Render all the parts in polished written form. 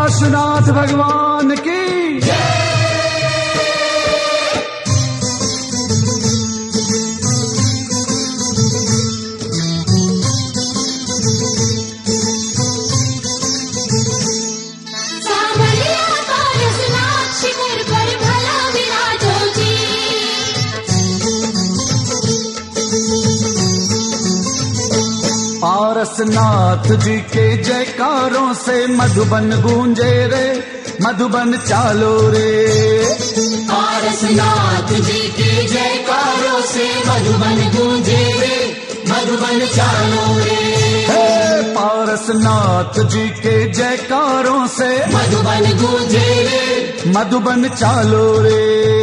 पार्श्वनाथ भगवान की। पारसनाथ जी के जयकारों से मधुबन गूंजे रे, मधुबन चालो रे। पारसनाथ जी के जयकारों से मधुबन गूंजे रे, मधुबन चालो रे। पारसनाथ जी के जयकारों से मधुबन गूंजे रे, मधुबन चालो रे।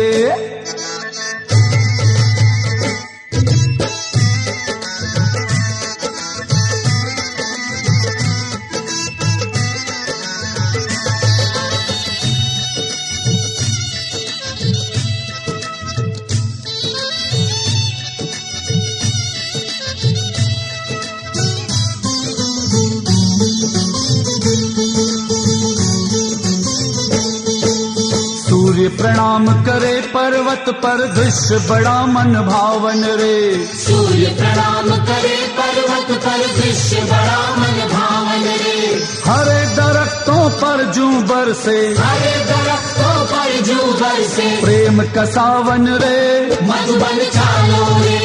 सूर्य प्रणाम करे पर्वत पर, दृश्य बड़ा मन भावन रे। सूर्य प्रणाम करे पर्वत पर, दृश्य बड़ा मन भावन रे। हरे दरख्तों पर जूं बरसे, हरे दरख्तों पर जूं बरसे, प्रेम का सावन रे। मधुबन चालो रे।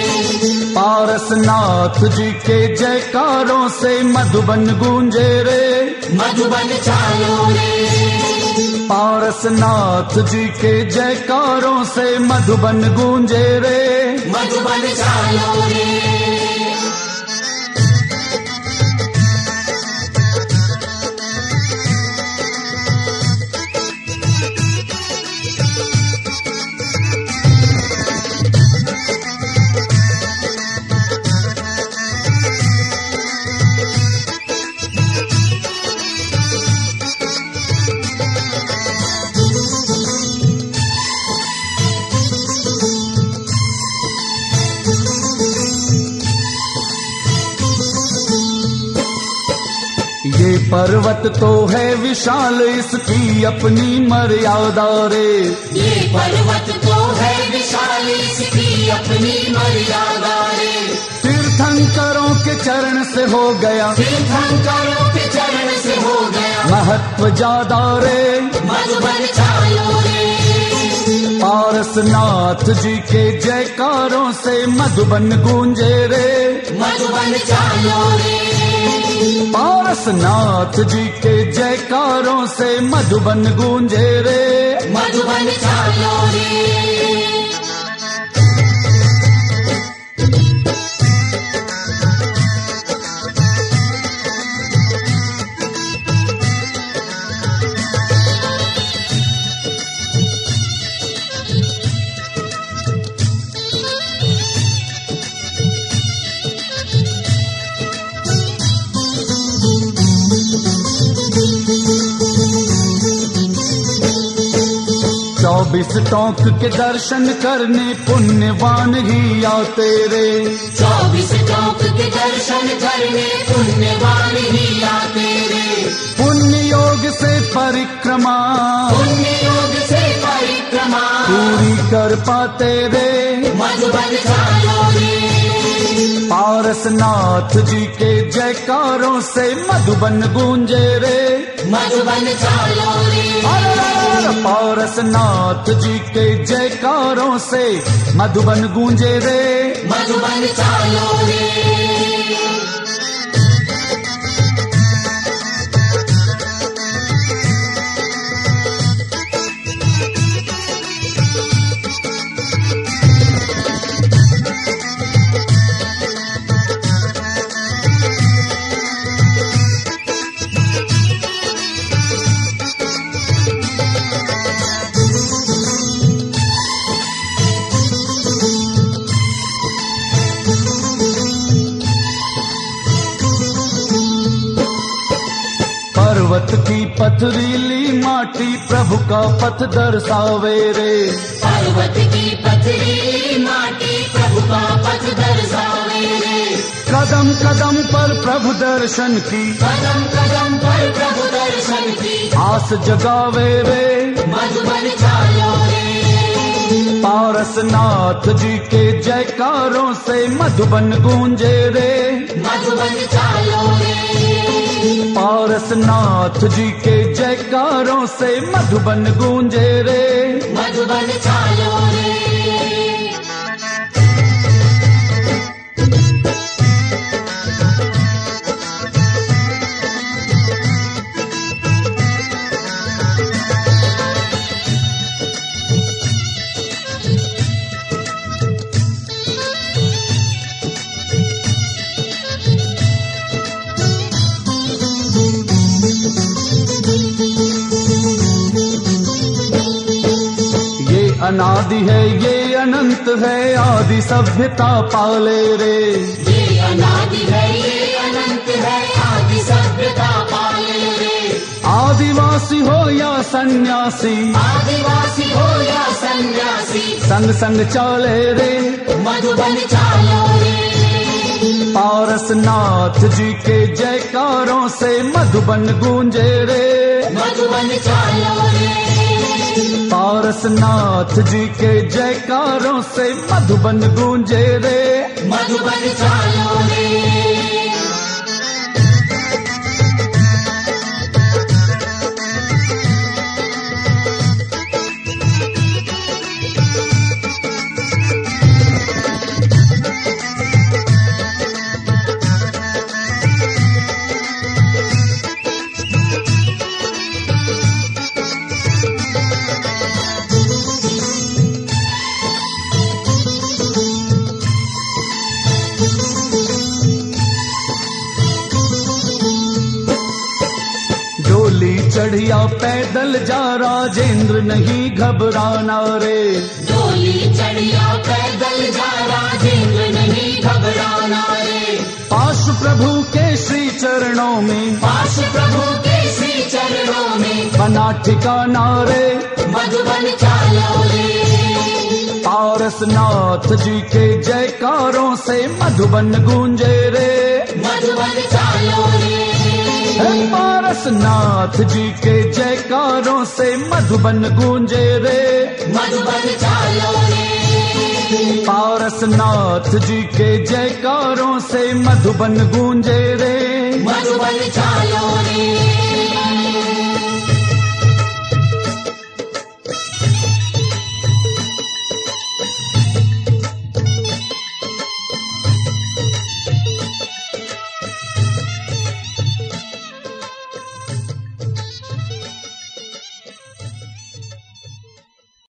पारसनाथ जी के जयकारों से मधुबन गूंजे रे, मधुबन चालो रे। पारसनाथ जी के जयकारों से मधुबन गूंजे रे, मधुबन चालो रे। ये पर्वत तो है विशाल, इसकी अपनी मर्यादा रे। ये पर्वत तो है विशाल, इसकी अपनी मर्यादा रे। तीर्थंकरों के चरण से हो गया, तीर्थंकरों के चरण से हो गया, महत्व ज्यादा रे। मधुबन चालो रे। पारसनाथ जी के जयकारों से मधुबन गूंजे रे, मधुबन चालो रे। पारसनाथ जी के जयकारों से मधुबन गूंजे रे, मधुबन चालो रे। चौबीस टोंक के दर्शन करने पुण्यवान ही आते रे। 24 टोंक के दर्शन करने पुण्यवान ही आते रे। पुण्य योग से परिक्रमा, पुण्य योग से परिक्रमा पूरी कर पाते रे। मधुबन चालो रे। पारसनाथ जी के जयकारों से मधुबन गूंजे रे, मधुबन चालो रे। पारसनाथ जी के जयकारों से मधुबन गूंजे रे, मधुबन चालो रे। पर्वत की पथरीली माटी प्रभु का पथ दर्शावे रे। पर्वत की पथरीली माटी प्रभु का पथ दर्शावे रे। कदम कदम पर प्रभु दर्शन की, कदम कदम पर प्रभु दर्शन दर्शन की आस जगावे रे मधुबन चालो रे। पारसनाथ जी के जयकारों से मधुबन गूंजे रे मधुबन चालो रे। पारसनाथ जी के जयकारों से मधुबन गूंजे रे मधुबन चालो रे। अनादि है ये अनंत है आदि सभ्यता पाले रे। ये अनादि है ये अनंत है आदि सभ्यता पाले रे। आदिवासी हो या सन्यासी आदिवासी हो या सन्यासी संग संग चाले रे मधुबन चालो रे। पारसनाथ जी के जयकारों से मधुबन गूंजे रे मधुबन चालो रे। पारसनाथ जी के जयकारों से मधुबन गूंजे रे मधुबन चालो रे। चढ़िया पैदल जा राजेंद्र नहीं घबराना रे। डोली चढ़िया पैदल जा राजेंद्र नहीं घबराना रे। पाश प्रभु के श्री चरणों में पाश प्रभु के श्री चरणों में बना ठिकाना रे मधुबन चालो रे। पारसनाथ जी के जयकारों से मधुबन गूंजे रे मधुबन चालो रे। पारसनाथ जी के जयकारों से मधुबन गूंजे रे मधुबन चालो रे। पारसनाथ जी के जयकारों से मधुबन गूंजे रे मधुबन चालो